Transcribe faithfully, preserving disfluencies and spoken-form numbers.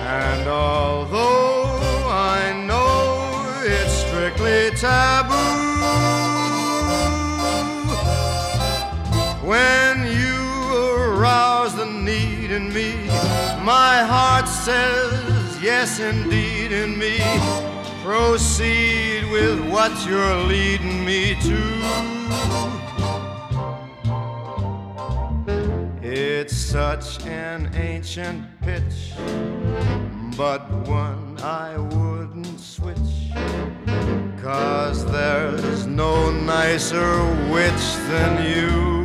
And although I know it's strictly taboo, when you arouse the need in me, my heart says yes indeed in me. Proceed with what you're leading me to. It's such an ancient pitch, but one I wouldn't switch, 'cause there's no nicer witch than you.